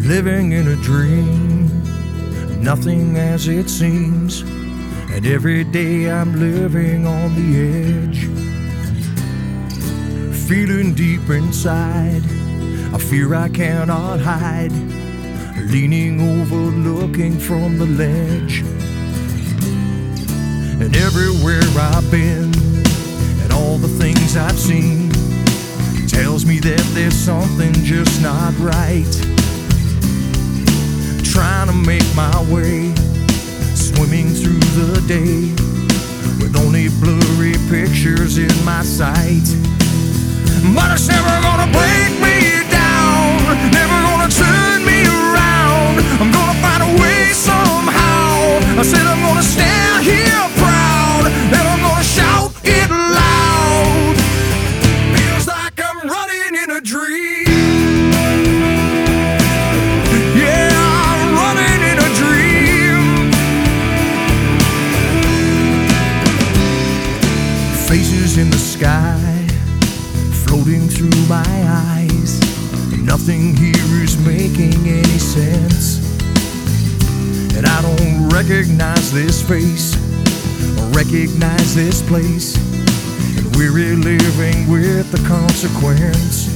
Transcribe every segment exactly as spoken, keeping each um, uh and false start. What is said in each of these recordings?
Living in a dream, nothing as it seems, and every day I'm living on the edge. Feeling deep inside a fear I cannot hide, leaning over, looking from the ledge. And everywhere I've been and all the things I've seen tells me that there's something just not right. Trying to make my way, swimming through the day with only blurry pictures in my sight. But it's never gonna break me down, never gonna turn me around. I'm gonna find a way somehow. I said I'm gonna stand here proud, and I'm gonna shout it loud. Feels like I'm running in a dream. Yeah, I'm running in a dream. Faces in the sky floating through my eyes, nothing here is making any sense. And I don't recognize this face or recognize this place, and we're living with the consequence.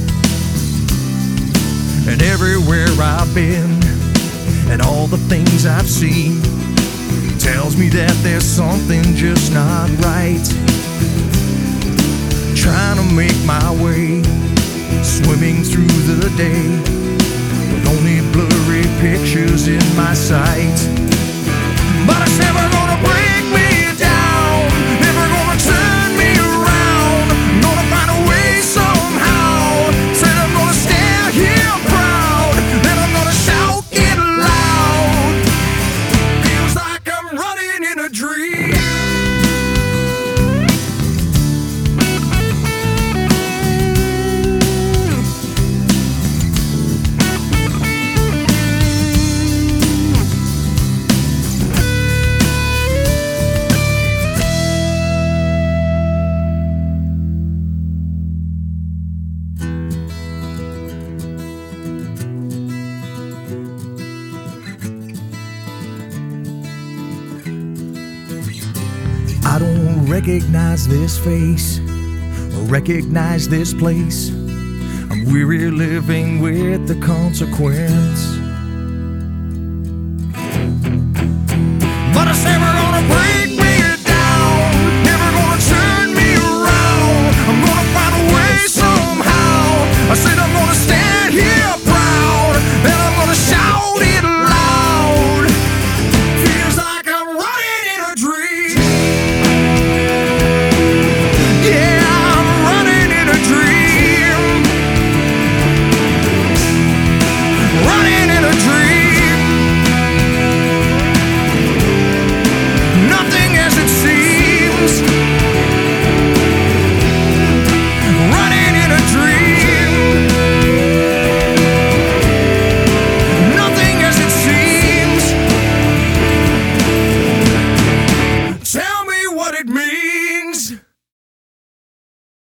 And everywhere I've been and all the things I've seen tells me that there's something just not right. Trying to make my way, swimming through the day with only blurry pictures in my sight. But it's never gonna break me down, never gonna turn me around. I'm gonna find a way somehow. Said I'm gonna stand here proud, then I'm gonna shout it loud. Feels like I'm running in a dream. I don't recognize this face or recognize this place. I'm weary living with the consequence.